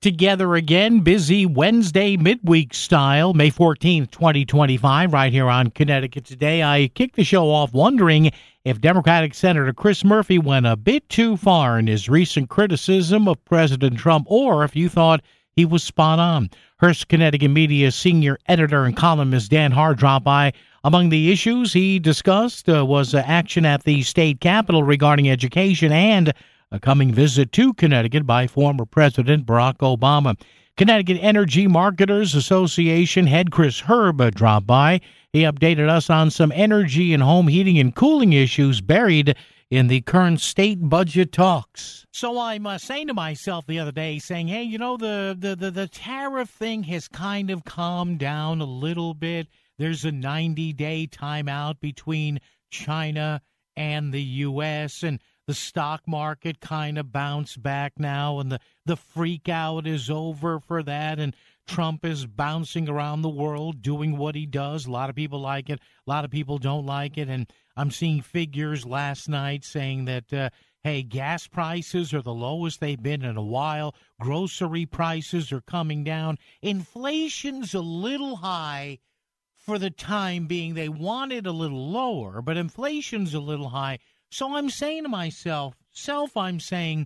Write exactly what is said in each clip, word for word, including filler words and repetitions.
together again, busy Wednesday midweek style, May fourteenth, twenty twenty-five, right here on Connecticut Today. I kicked the show off wondering if Democratic Senator Chris Murphy went a bit too far in his recent criticism of President Trump, or if you thought he was spot on. Hearst Connecticut Media senior editor and columnist Dan Haar dropped by. Among the issues he discussed uh, was uh, action at the state capitol regarding education and a coming visit to Connecticut by former President Barack Obama. Connecticut Energy Marketers Association head Chris Herb uh, dropped by. He updated us on some energy and home heating and cooling issues buried in the current state budget talks. So I'm uh, saying to myself the other day, saying, hey, you know, the, the, the, the tariff thing has kind of calmed down a little bit. There's a ninety-day timeout between China and the U S, and the stock market kind of bounced back now, and the, the freak out is over for that, and Trump is bouncing around the world doing what he does. A lot of people like it. A lot of people don't like it, and I'm seeing figures last night saying that, uh, hey, gas prices are the lowest they've been in a while. Grocery prices are coming down. Inflation's a little high for the time being. They want it a little lower, but inflation's a little high. So I'm saying to myself, self, I'm saying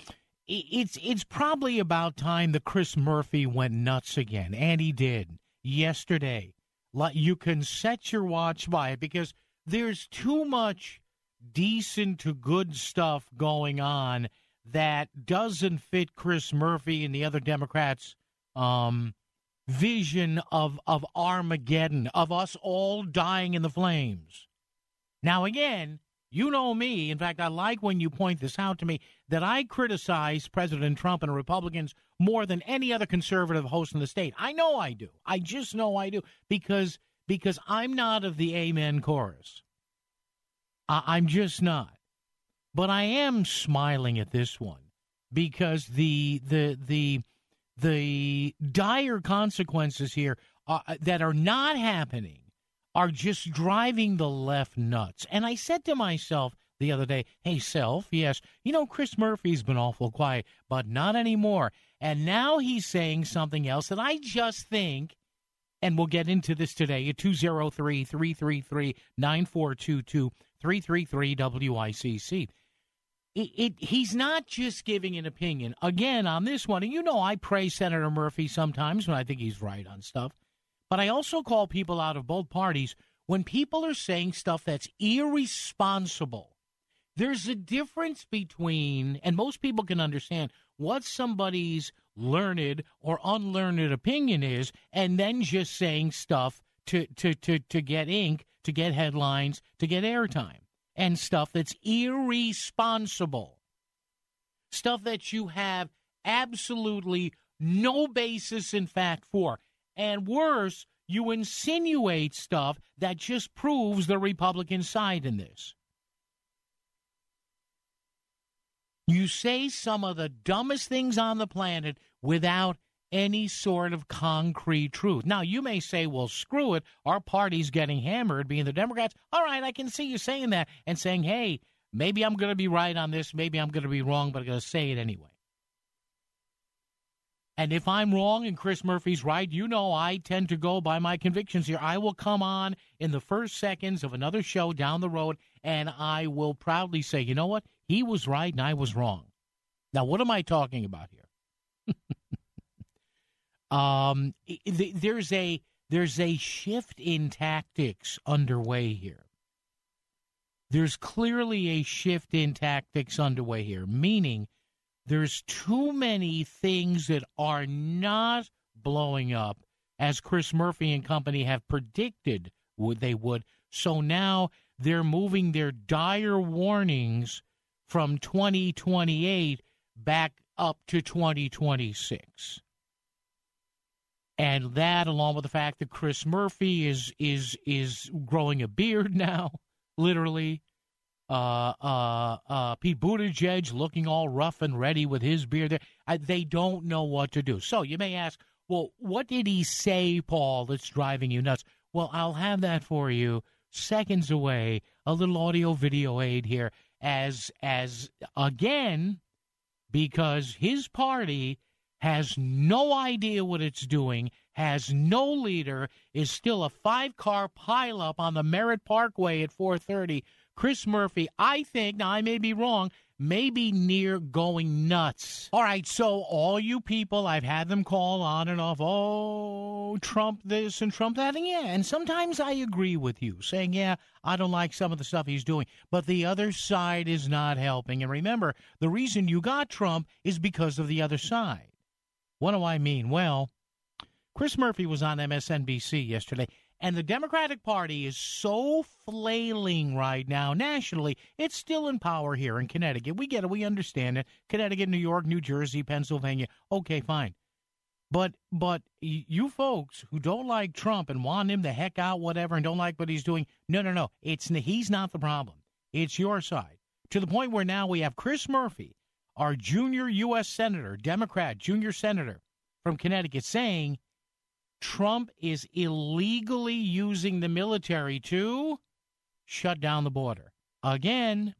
it's it's probably about time that Chris Murphy went nuts again, and he did yesterday. You can set your watch by it because there's too much decent to good stuff going on that doesn't fit Chris Murphy and the other Democrats' um, vision of, of Armageddon, of us all dying in the flames. Now, again, you know me. In fact, I like when you point this out to me, that I criticize President Trump and Republicans more than any other conservative host in the state. I know I do. I just know I do because because I'm not of the amen chorus. I, I'm just not. But I am smiling at this one because the the the the dire consequences here uh, that are not happening are just driving the left nuts. And I said to myself the other day, hey, self, yes, you know, Chris Murphy's been awful quiet, but not anymore. And now he's saying something else that I just think, and we'll get into this today at two oh three, three three three, nine four two two, three three three W I C C. It, it, he's not just giving an opinion. Again, on this one, and you know I praise Senator Murphy sometimes when I think he's right on stuff. But I also call people out of both parties when people are saying stuff that's irresponsible. There's a difference between, and most people can understand, what somebody's learned or unlearned opinion is, and then just saying stuff to, to, to, to get ink, to get headlines, to get airtime, and stuff that's irresponsible. Stuff that you have absolutely no basis in fact for. And worse, you insinuate stuff that just proves the Republican side in this. You say some of the dumbest things on the planet without any sort of concrete truth. Now, you may say, well, screw it. Our party's getting hammered, being the Democrats. All right, I can see you saying that and saying, hey, maybe I'm going to be right on this. Maybe I'm going to be wrong, but I'm going to say it anyway. And if I'm wrong and Chris Murphy's right, you know I tend to go by my convictions here. I will come on in the first seconds of another show down the road, and I will proudly say, you know what? He was right and I was wrong. Now, what am I talking about here? um, there's a there's a shift in tactics underway here. There's clearly a shift in tactics underway here, meaning there's too many things that are not blowing up as Chris Murphy and company have predicted would they would. So now they're moving their dire warnings from twenty twenty-eight back up to twenty twenty-six. And that, along with the fact that Chris Murphy is is is growing a beard now, literally. Uh, uh, uh, Pete Buttigieg looking all rough and ready with his beard. Uh, they don't know what to do. So you may ask, well, what did he say, Paul, that's driving you nuts? Well, I'll have that for you seconds away, a little audio video aid here, as, as again, because his party has no idea what it's doing, has no leader, is still a five-car pileup on the Merritt Parkway at four thirty. Chris Murphy, I think, now I may be wrong, may be near going nuts. All right, so all you people, I've had them call on and off, oh, Trump this and Trump that, and yeah, and sometimes I agree with you, saying, yeah, I don't like some of the stuff he's doing, but the other side is not helping. And remember, the reason you got Trump is because of the other side. What do I mean? Well, Chris Murphy was on M S N B C yesterday, and the Democratic Party is so flailing right now nationally. It's still in power here in Connecticut. We get it. We understand it. Connecticut, New York, New Jersey, Pennsylvania. Okay, fine. But but you folks who don't like Trump and want him the heck out, whatever, and don't like what he's doing, no, no, no. It's he's not the problem. It's your side. To the point where now we have Chris Murphy, our junior U S senator, Democrat, junior senator from Connecticut, saying Trump is illegally using the military to shut down the border. Again,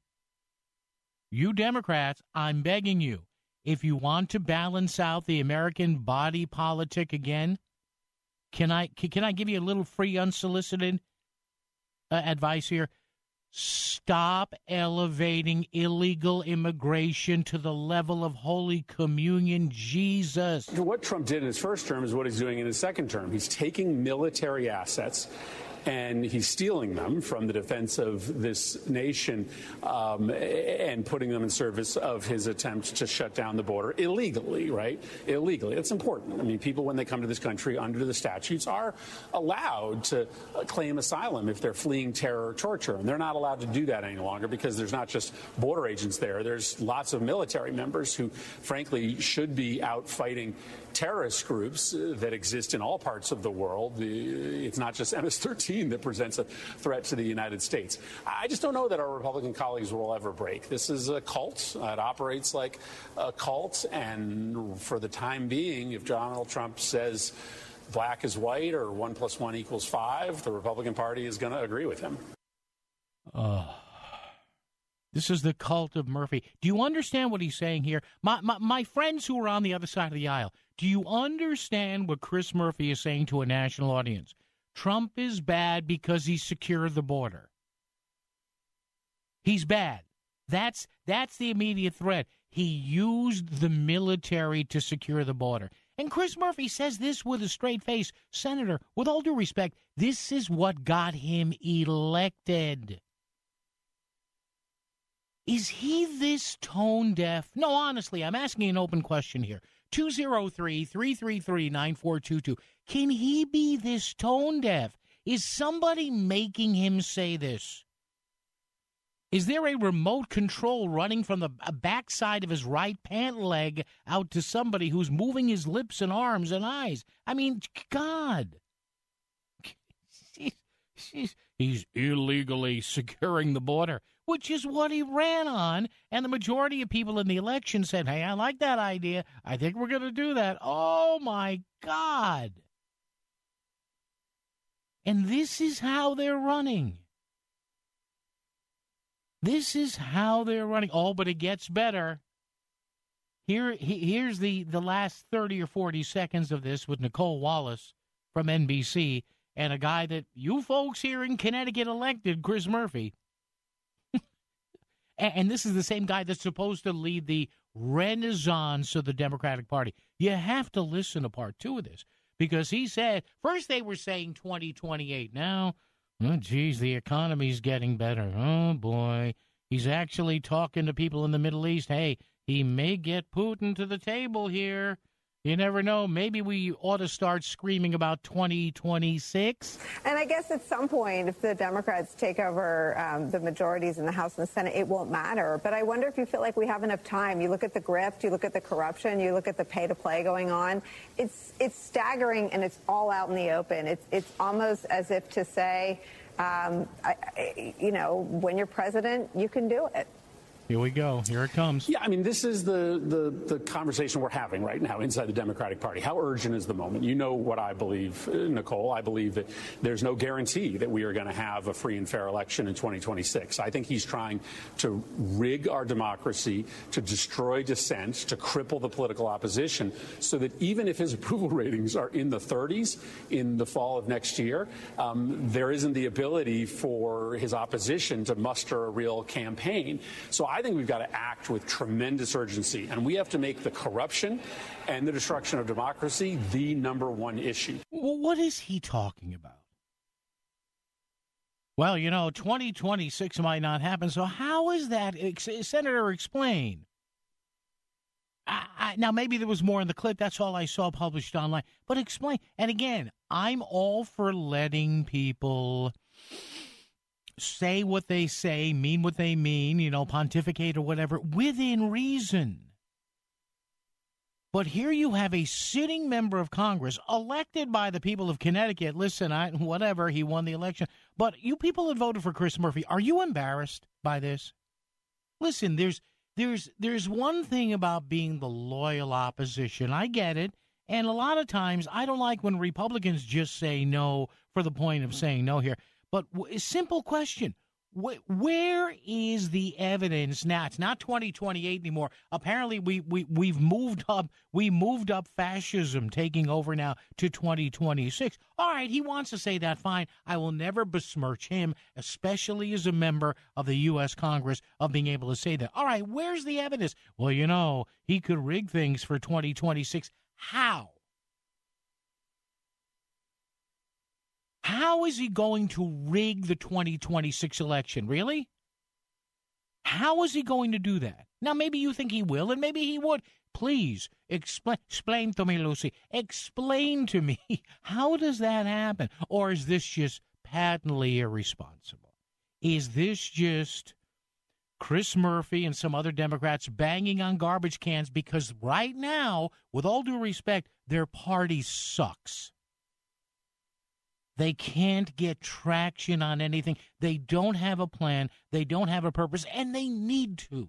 you Democrats, I'm begging you, if you want to balance out the American body politic again, can I can I give you a little free unsolicited uh, advice here? Stop elevating illegal immigration to the level of Holy Communion. Jesus. What Trump did in his first term is what he's doing in his second term. He's taking military assets and he's stealing them from the defense of this nation um, and putting them in service of his attempt to shut down the border illegally, right? Illegally. It's important. I mean, people, when they come to this country under the statutes, are allowed to claim asylum if they're fleeing terror or torture. And they're not allowed to do that any longer because there's not just border agents there. There's lots of military members who, frankly, should be out fighting terrorist groups that exist in all parts of the world. It's not just M S thirteen that presents a threat to the United States. I just don't know that our Republican colleagues will ever break. This is a cult. It operates like a cult. And for the time being, if Donald Trump says black is white or one plus one equals five, the Republican Party is going to agree with him. Oh. This is the cult of Murphy. Do you understand what he's saying here? My, my my friends who are on the other side of the aisle, do you understand what Chris Murphy is saying to a national audience? Trump is bad because he secured the border. He's bad. That's that's the immediate threat. He used the military to secure the border. And Chris Murphy says this with a straight face. Senator, with all due respect, this is what got him elected. Is he this tone deaf? No, honestly, I'm asking an open question here. two oh three, three three three, nine four two two. Can he be this tone deaf? Is somebody making him say this? Is there a remote control running from the backside of his right pant leg out to somebody who's moving his lips and arms and eyes? I mean, God. He's, he's illegally securing the border, which is what he ran on. And the majority of people in the election said, hey, I like that idea. I think we're going to do that. Oh, my God. And this is how they're running. This is how they're running. Oh, but it gets better. Here, here's the, the last thirty or forty seconds of this with Nicole Wallace from N B C. And a guy that you folks here in Connecticut elected, Chris Murphy. and, and this is the same guy that's supposed to lead the renaissance of the Democratic Party. You have to listen to part two of this. Because he said, first they were saying twenty twenty-eight. Now, oh, geez, the economy's getting better. Oh, boy. He's actually talking to people in the Middle East. Hey, he may get Putin to the table here. You never know. Maybe we ought to start screaming about twenty twenty-six. And I guess at some point, if the Democrats take over um, the majorities in the House and the Senate, it won't matter. But I wonder if you feel like we have enough time. You look at the grift, you look at the corruption, you look at the pay to play going on. It's it's staggering, and it's all out in the open. It's it's almost as if to say, um, I, I, you know, when you're president, you can do it. Here we go. Here it comes. Yeah, I mean, this is the, the, the conversation we're having right now inside the Democratic Party. How urgent is the moment? You know what I believe, Nicole. I believe that there's no guarantee that we are going to have a free and fair election in twenty twenty-six. I think he's trying to rig our democracy, to destroy dissent, to cripple the political opposition, so that even if his approval ratings are in the thirties in the fall of next year, um, there isn't the ability for his opposition to muster a real campaign. So I I think we've got to act with tremendous urgency, and we have to make the corruption and the destruction of democracy the number one issue. Well, what is he talking about? Well, you know, twenty twenty-six might not happen, so how is that? Senator, explain. I, I, now, maybe there was more in the clip. That's all I saw published online. But explain. And again, I'm all for letting people say what they say, mean what they mean, you know, pontificate or whatever, within reason. But here you have a sitting member of Congress elected by the people of Connecticut. Listen, I, whatever, he won the election. But you people that voted for Chris Murphy, are you embarrassed by this? Listen, there's there's there's one thing about being the loyal opposition. I get it. And a lot of times I don't like when Republicans just say no for the point of saying no here. But a simple question, where is the evidence now? It's not twenty twenty-eight anymore. Apparently, we, we, we've moved up. We moved up fascism taking over now to twenty twenty-six. All right, he wants to say that, fine. I will never besmirch him, especially as a member of the U S Congress, of being able to say that. All right, where's the evidence? Well, you know, he could rig things for twenty twenty-six. How? How is he going to rig the twenty twenty-six election? Really? How is he going to do that? Now, maybe you think he will, and maybe he would. Please, explain, explain to me, Lucy. Explain to me, how does that happen? Or is this just patently irresponsible? Is this just Chris Murphy and some other Democrats banging on garbage cans because right now, with all due respect, their party sucks? They can't get traction on anything. They don't have a plan. They don't have a purpose, and they need to.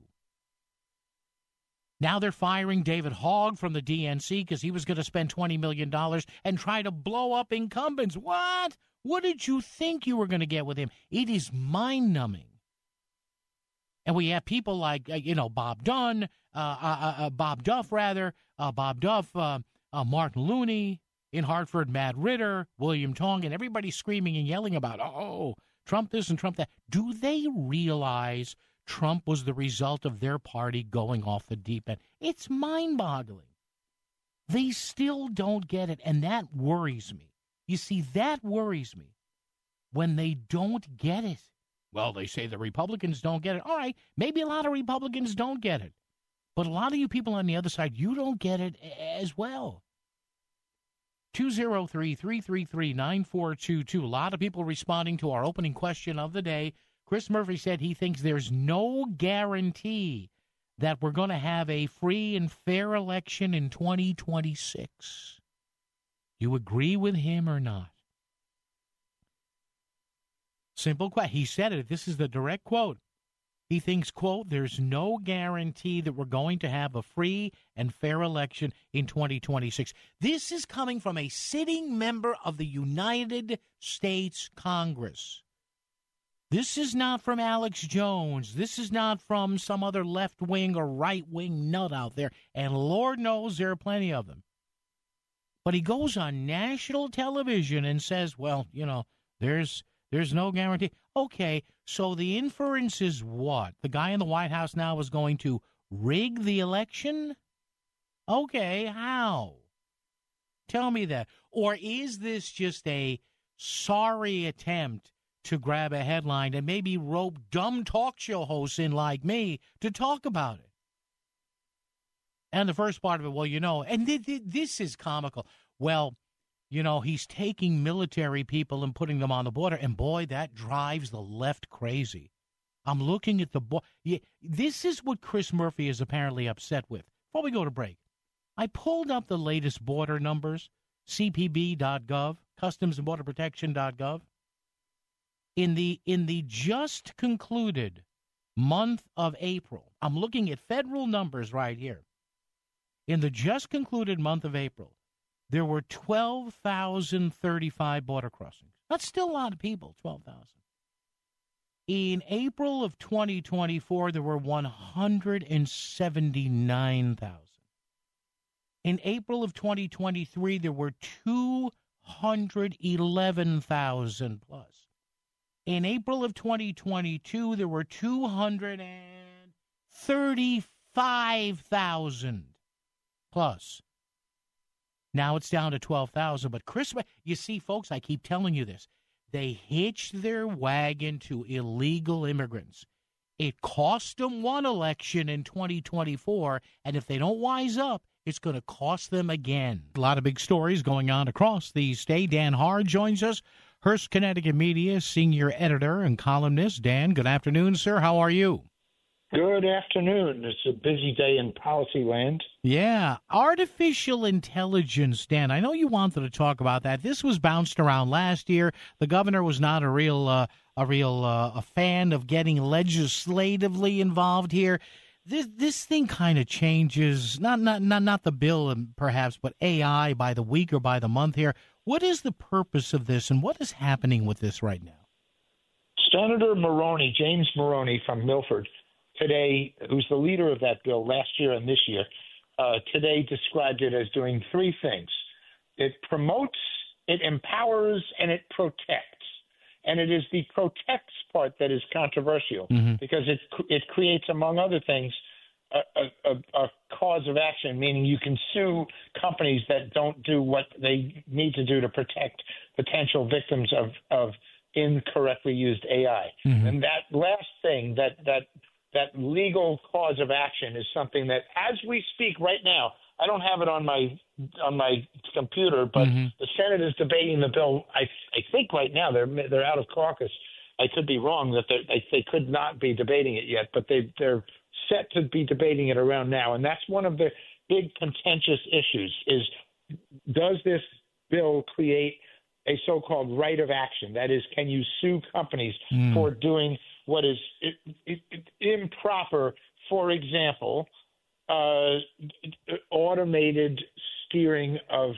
Now they're firing David Hogg from the D N C because he was going to spend twenty million dollars and try to blow up incumbents. What? What did you think you were going to get with him? It is mind-numbing. And we have people like, uh, you know, Bob Dunn, uh, uh, uh, Bob Duff, rather, uh, Bob Duff, uh, uh, Martin Looney, in Hartford, Matt Ritter, William Tong, and everybody screaming and yelling about, oh, Trump this and Trump that. Do they realize Trump was the result of their party going off the deep end? It's mind-boggling. They still don't get it, and that worries me. You see, that worries me when they don't get it. Well, they say the Republicans don't get it. All right, maybe a lot of Republicans don't get it. But a lot of you people on the other side, you don't get it as well. two oh three, three three three, nine four two two. A lot of people responding to our opening question of the day. Chris Murphy said he thinks there's no guarantee that we're going to have a free and fair election in twenty twenty-six. You agree with him or not? Simple question. He said it. This is the direct quote. He thinks, quote, there's no guarantee that we're going to have a free and fair election in twenty twenty-six. This is coming from a sitting member of the United States Congress. This is not from Alex Jones. This is not from some other left-wing or right-wing nut out there. And Lord knows there are plenty of them. But he goes on national television and says, well, you know, there's there's no guarantee. Okay, so the inference is what? The guy in the White House now is going to rig the election? Okay, how? Tell me that. Or is this just a sorry attempt to grab a headline and maybe rope dumb talk show hosts in like me to talk about it? And the first part of it, well, you know, and th- th- this is comical. Well, you know, he's taking military people and putting them on the border, and boy, that drives the left crazy. I'm looking at the bo- yeah, this is what Chris Murphy is apparently upset with. Before we go to break, I pulled up the latest border numbers, C P B dot gov, Customs and Border Protection dot gov. In the in the just concluded month of April, I'm looking at federal numbers right here. In the just concluded month of April, there were twelve thousand thirty-five border crossings. That's still a lot of people, twelve thousand. In April of twenty twenty-four, there were one hundred seventy-nine thousand. In April of twenty twenty-three, there were two hundred eleven thousand plus. In April of twenty twenty-two, there were two hundred thirty-five thousand plus. Now it's down to twelve thousand. But Chris, you see, folks, I keep telling you this. They hitched their wagon to illegal immigrants. It cost them one election in twenty twenty-four, and if they don't wise up, it's going to cost them again. A lot of big stories going on across the state. Dan Haar joins us, Hearst Connecticut Media senior editor and columnist. Dan, good afternoon, sir. How are you? Good afternoon. It's a busy day in policy land. Yeah. Artificial intelligence, Dan. I know you wanted to talk about that. This was bounced around last year. The governor was not a real uh, a real uh, a fan of getting legislatively involved here. This this thing kind of changes, not not not not the bill perhaps, but A I by the week or by the month here. What is the purpose of this, and what is happening with this right now? Senator Maroney, James Maroney from Milford, today, who's the leader of that bill last year and this year, uh, today described it as doing three things. It promotes, it empowers, and it protects. And it is the protects part that is controversial mm-hmm. because it it creates, among other things, a, a, a cause of action, meaning you can sue companies that don't do what they need to do to protect potential victims of, of incorrectly used A I. Mm-hmm. And that last thing, that that that legal cause of action, is something that, as we speak right now, I don't have it on my on my computer, but mm-hmm. the Senate is debating the bill. I I think right now they're they're out of caucus. I could be wrong that they they could not be debating it yet, but they they're set to be debating it around now, and that's one of the big contentious issues: is does this bill create a so-called right of action? That is, can you sue companies mm. for doing what is it, it, it, improper? For example, Uh, automated steering of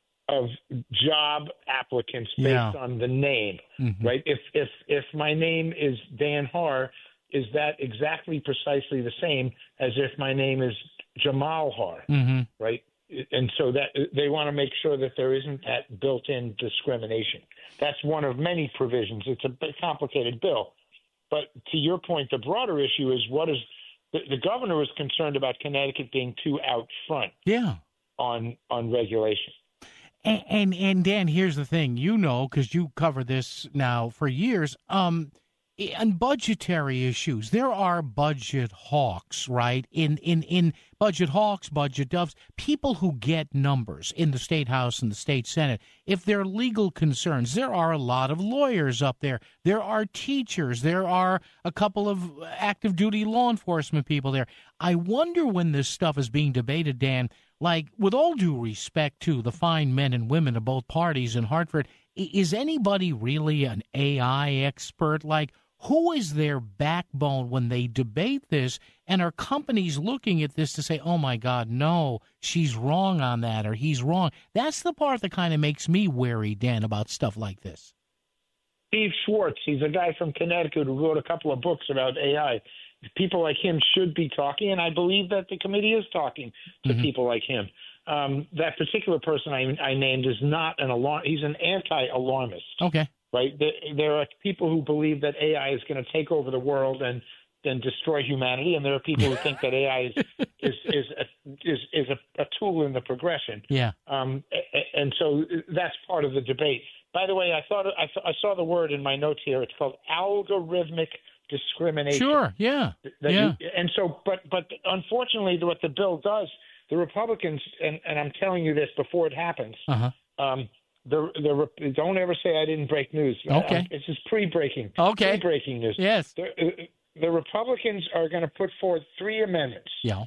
of job applicants based yeah. on the name, mm-hmm. right? If if if my name is Dan Haar, is that exactly precisely the same as if my name is Jamal Haar, mm-hmm. right? And so that they want to make sure that there isn't that built-in discrimination. That's one of many provisions. It's a complicated bill, but to your point, the broader issue is what is The, the governor was concerned about Connecticut being too out front yeah. on on regulation. And, and, and Dan, here's the thing. You know, because you cover this now for years, um, on budgetary issues, there are budget hawks, right? In, in, in budget hawks, budget doves, people who get numbers in the State House and the State Senate. If there are legal concerns, there are a lot of lawyers up there. There are teachers. There are a couple of active duty law enforcement people there. I wonder when this stuff is being debated, Dan, like, with all due respect to the fine men and women of both parties in Hartford, is anybody really an A I expert? Like, who is their backbone when they debate this? And are companies looking at this to say, oh, my God, no, she's wrong on that, or he's wrong? That's the part that kind of makes me wary, Dan, about stuff like this. Steve Schwartz, he's a guy from Connecticut who wrote a couple of books about A I. People like him should be talking, and I believe that the committee is talking to mm-hmm. people like him. Um, that particular person I, I named is not an alarm. He's an anti-alarmist. Okay. Right. There are people who believe that A I is going to take over the world and then destroy humanity, and there are people who think that A I is is is a, is, is a, a tool in the progression. Yeah. Um. And so that's part of the debate. By the way, I thought I, I saw the word in my notes here. It's called algorithmic discrimination. Sure. Yeah. That yeah. You, and so, but but unfortunately, what the bill does, the Republicans, and, and I'm telling you this before it happens. Uh-huh. Um. The, the don't ever say I didn't break news. Okay. Uh, this is pre-breaking. Okay. Pre-breaking news. Yes. The, the Republicans are going to put forth three amendments. Yeah.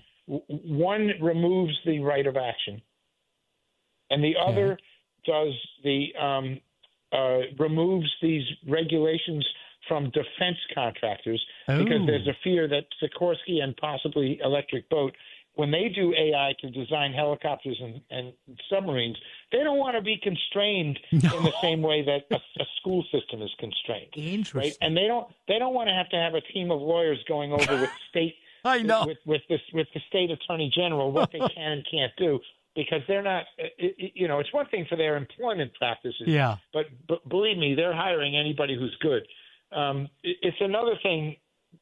One removes the right of action, and the other okay. does the um, uh, removes these regulations from defense contractors Ooh. because there's a fear that Sikorsky and possibly Electric Boat, when they do A I to design helicopters and, and submarines, they don't want to be constrained no. in the same way that a, a school system is constrained. Interesting. Right? And they don't they don't want to have to have a team of lawyers going over with state I know. with with this with the state attorney general what they can and can't do, because they're not. It, you know, it's one thing for their employment practices. Yeah. But, but believe me, they're hiring anybody who's good. Um, it, it's another thing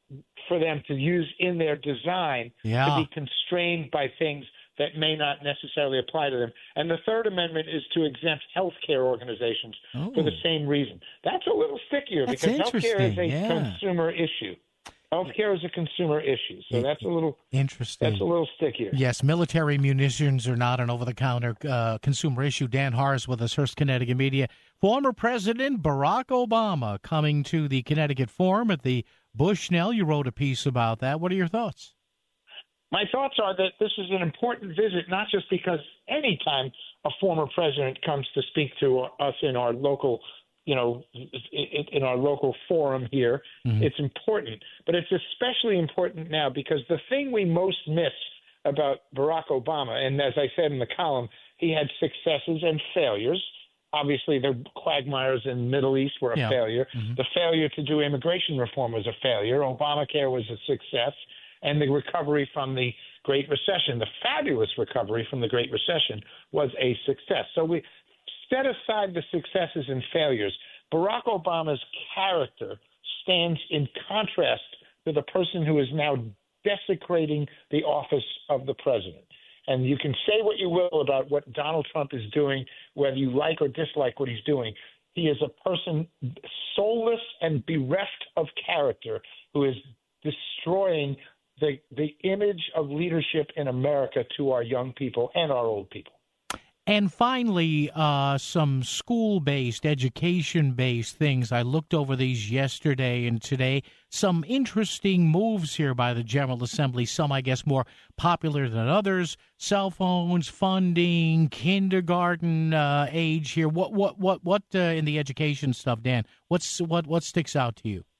for them to use in their design yeah. to be constrained by things that may not necessarily apply to them. And the Third Amendment is to exempt healthcare organizations oh. for the same reason. That's a little stickier that's because healthcare is a yeah. consumer issue. Healthcare is a consumer issue, so that's a little interesting. That's a little stickier. Yes, military munitions are not an over-the-counter uh, consumer issue. Dan Harris with us, Hearst, Connecticut Media. Former President Barack Obama coming to the Connecticut Forum at the Bushnell. You wrote a piece about that. What are your thoughts? My thoughts are that this is an important visit, not just because any time a former president comes to speak to us in our local you know, in our local forum here, mm-hmm. it's important. But it's especially important now because the thing we most miss about Barack Obama, and as I said in the column, he had successes and failures. Obviously, the quagmires in the Middle East were a yeah. failure. Mm-hmm. The failure to do immigration reform was a failure. Obamacare was a success. And the recovery from the Great Recession, the fabulous recovery from the Great Recession, was a success. So we set aside the successes and failures. Barack Obama's character stands in contrast to the person who is now desecrating the office of the president. And you can say what you will about what Donald Trump is doing, whether you like or dislike what he's doing. He is a person soulless and bereft of character who is destroying the, the image of leadership in America to our young people and our old people. And finally, uh, some school-based, education-based things. I looked over these yesterday and today. Some interesting moves here by the General Assembly, some, I guess, more popular than others. Cell phones, funding, kindergarten uh, age here. What, what, what, what uh, in the education stuff, Dan? What's what, what sticks out to you?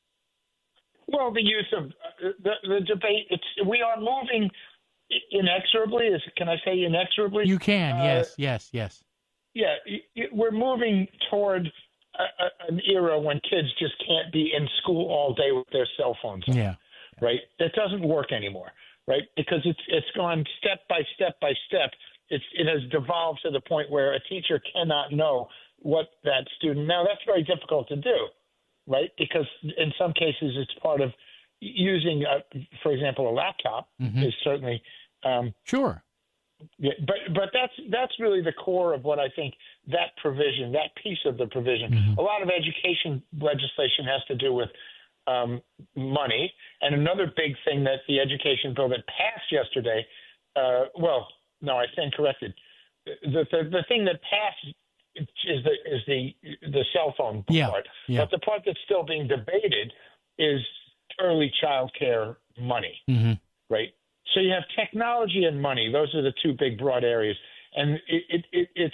Well, the use of uh, the, the debate. It's we are moving inexorably. Is can I say inexorably? You can. Uh, yes. Yes. Yes. Yeah, we're moving toward a, a, an era when kids just can't be in school all day with their cell phones on, yeah. right? It doesn't work anymore, right? Because it's it's gone step by step by step. It's it has devolved to the point where a teacher cannot know what that student. Now that's very difficult to do, right? Because in some cases it's part of using, a, for example, a laptop mm-hmm. is certainly um, sure. Yeah, but but that's that's really the core of what I think that provision, that piece of the provision. Mm-hmm. A lot of education legislation has to do with um, money, and another big thing that the education bill that passed yesterday. Uh, well, no, I stand corrected. The, the the thing that passed is the is the the cell phone yeah. part, yeah. but the part that's still being debated is early child care money, mm-hmm. right? So you have technology and money; those are the two big, broad areas. And it, it, it, it's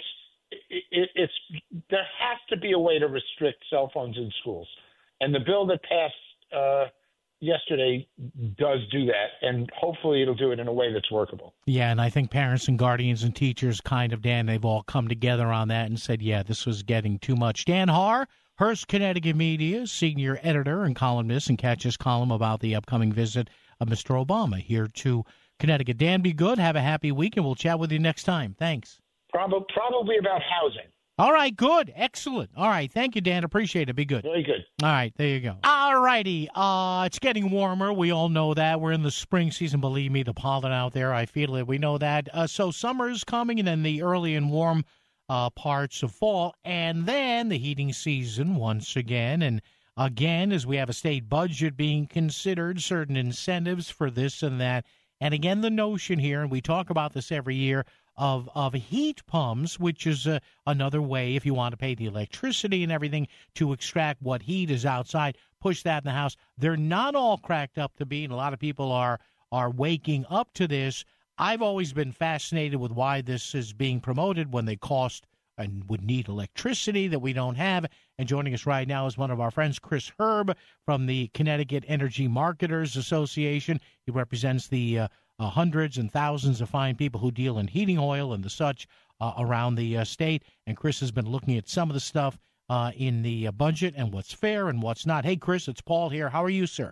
it, it's there has to be a way to restrict cell phones in schools, and the bill that passed uh, yesterday does do that. And hopefully, it'll do it in a way that's workable. Yeah, and I think parents and guardians and teachers, kind of, Dan, they've all come together on that and said, "Yeah, this was getting too much." Dan Harr, Hearst, Connecticut Media, senior editor and columnist, and catch his column about the upcoming visit of Mister Obama here to Connecticut. Dan, be good. Have a happy week, and we'll chat with you next time. Thanks. Probably, probably about housing. All right, good. Excellent. All right, thank you, Dan. Appreciate it. Be good. Very good. All right, there you go. All righty. Uh, it's getting warmer. We all know that. We're in the spring season. Believe me, the pollen out there, I feel it. We know that. Uh, so summer's coming, and then the early and warm uh, parts of fall, and then the heating season once again. And again, as we have a state budget being considered, certain incentives for this and that. And again, the notion here, and we talk about this every year, of of heat pumps, which is uh, another way, if you want to pay the electricity and everything, to extract what heat is outside, push that in the house. They're not all cracked up to be, and a lot of people are are waking up to this. I've always been fascinated with why this is being promoted when they cost and would need electricity that we don't have. And joining us right now is one of our friends, Chris Herb from the Connecticut Energy Marketers Association. He represents the uh, uh, hundreds and thousands of fine people who deal in heating oil and the such uh, around the uh, state. And Chris has been looking at some of the stuff uh, in the uh, budget and what's fair and what's not. Hey, Chris, it's Paul here. How are you, sir?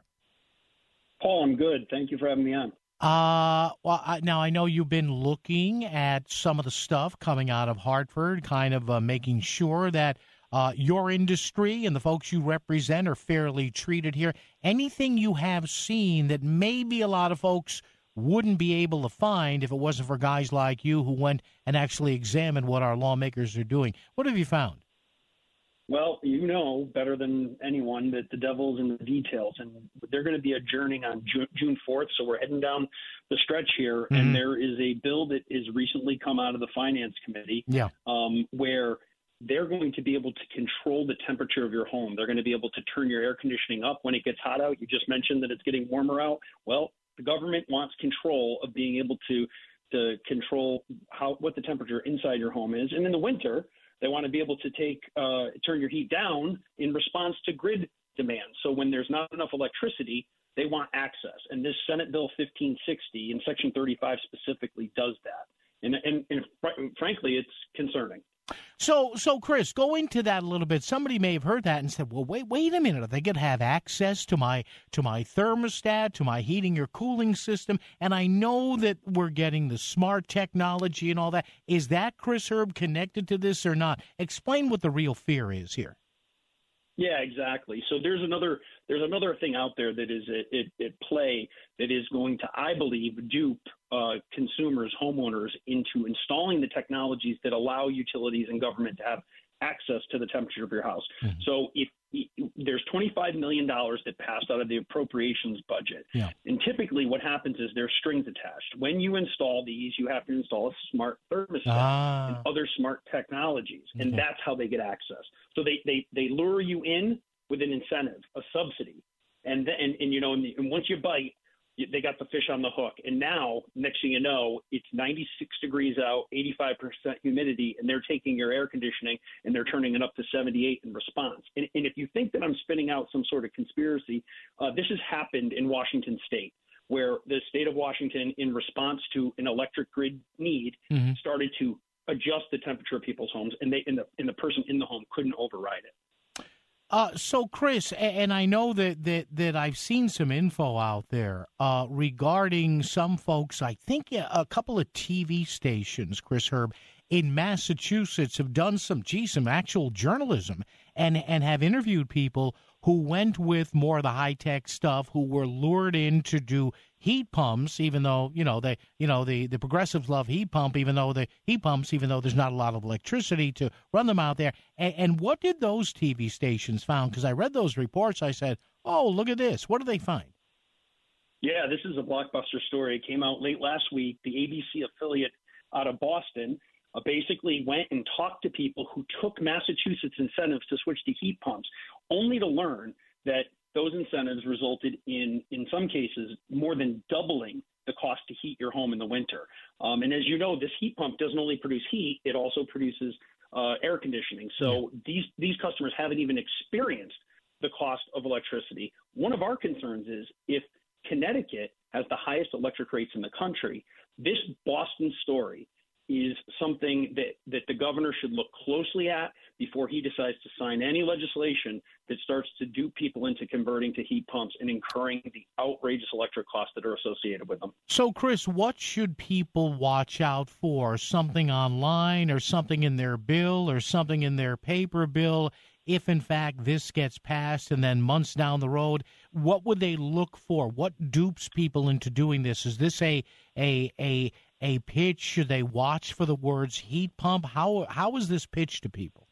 Paul, I'm good. Thank you for having me on. Uh, well, I, now I know you've been looking at some of the stuff coming out of Hartford, kind of uh, making sure that uh, your industry and the folks you represent are fairly treated here. Anything you have seen that maybe a lot of folks wouldn't be able to find if it wasn't for guys like you who went and actually examined what our lawmakers are doing? What have you found? Well, you know better than anyone that the devil's in the details, and they're going to be adjourning on June fourth, so we're heading down the stretch here, mm-hmm. and there is a bill that is recently come out of the Finance Committee yeah. um, where they're going to be able to control the temperature of your home. They're going to be able to turn your air conditioning up when it gets hot out. You just mentioned that it's getting warmer out. Well, the government wants control of being able to to control how what the temperature inside your home is, and in the winter, they want to be able to take uh, turn your heat down in response to grid demand. So when there's not enough electricity, they want access. And this Senate Bill fifteen sixty in Section thirty-five specifically does that. And, and, and fr- frankly, it's concerning. So, so Chris, go into that a little bit. Somebody may have heard that and said, "Well, wait, wait a minute. Are they going to have access to my to my thermostat, to my heating or cooling system?" And I know that we're getting the smart technology and all that. Is that, Chris Herb, connected to this or not? Explain what the real fear is here. Yeah, exactly. So there's another there's another thing out there that is at, at play that is going to, I believe, dupe uh, consumers, homeowners into installing the technologies that allow utilities and government to have access to the temperature of your house. Mm-hmm. So if, if there's twenty-five million dollars that passed out of the appropriations budget, yeah. and typically what happens is there's strings attached. When you install these, you have to install a smart thermostat ah. and other smart technologies, and okay. that's how they get access. So they, they, they lure you in with an incentive, a subsidy, and then and, and you know, and, and once you bite, they got the fish on the hook. And now, next thing you know, it's ninety-six degrees out, eighty-five percent humidity, and they're taking your air conditioning and they're turning it up to seventy-eight in response. And, and if you think that I'm spinning out some sort of conspiracy, uh, this has happened in Washington State, where the state of Washington, in response to an electric grid need, mm-hmm. started to adjust the temperature of people's homes, and they and the, and the person in the home couldn't override it. Uh, so, Chris, and I know that, that, that I've seen some info out there uh, regarding some folks, I think a couple of T V stations, Chris Herb, in Massachusetts have done some, gee, some actual journalism and, and have interviewed people who went with more of the high-tech stuff, who were lured in to do heat pumps, even though, you know, they, you know, the, the progressives love heat pump, even though the heat pumps, even though there's not a lot of electricity to run them out there. And, and what did those T V stations found? Because I read those reports. I said, oh, look at this. What do they find? Yeah, this is a blockbuster story. It came out late last week. The A B C affiliate out of Boston uh, basically went and talked to people who took Massachusetts incentives to switch to heat pumps, only to learn that those incentives resulted in, in some cases, more than doubling the cost to heat your home in the winter. Um, and as you know, this heat pump doesn't only produce heat, it also produces uh, air conditioning. So yeah. these, these customers haven't even experienced the cost of electricity. One of our concerns is if Connecticut has the highest electric rates in the country, this Boston story is something that, that the governor should look closely at before he decides to sign any legislation that starts to dupe people into converting to heat pumps and incurring the outrageous electric costs that are associated with them. So, Chris, what should people watch out for? Something online or something in their bill or something in their paper bill? If, in fact, this gets passed and then months down the road, what would they look for? What dupes people into doing this? Is this a a a a pitch? Should they watch for the words heat pump? How how is this pitched to people?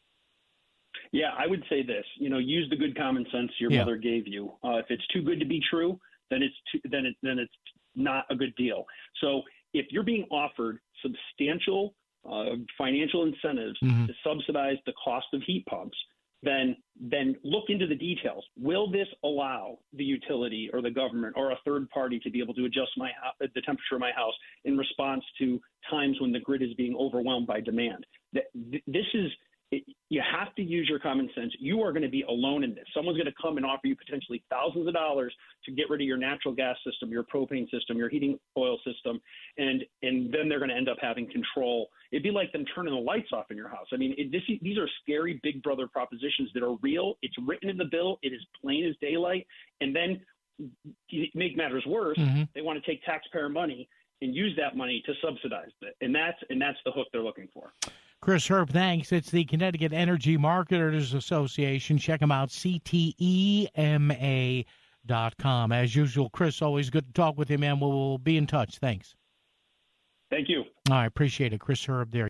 Yeah, I would say this. You know, use the good common sense your yeah. mother gave you. Uh, if it's too good to be true, then it's too, then it then it's not a good deal. So if you're being offered substantial uh, financial incentives mm-hmm. to subsidize the cost of heat pumps, then then look into the details. Will this allow the utility or the government or a third party to be able to adjust my the temperature of my house in response to times when the grid is being overwhelmed by demand? This is you have to use your common sense. You are going to be alone in this. Someone's going to come and offer you potentially thousands of dollars to get rid of your natural gas system, your propane system, your heating oil system, and and then they're going to end up having control. It'd be like them turning the lights off in your house. I mean, it, this, these are scary big brother propositions that are real. It's written in the bill. It is plain as daylight. And then to make matters worse, mm-hmm. they want to take taxpayer money and use that money to subsidize it. And that's and that's the hook they're looking for. Chris Herb, thanks. It's the Connecticut Energy Marketers Association. Check them out, C T E M A dot com. As usual, Chris, always good to talk with you, man. We'll be in touch. Thanks. Thank you. I appreciate it. Chris Herb there.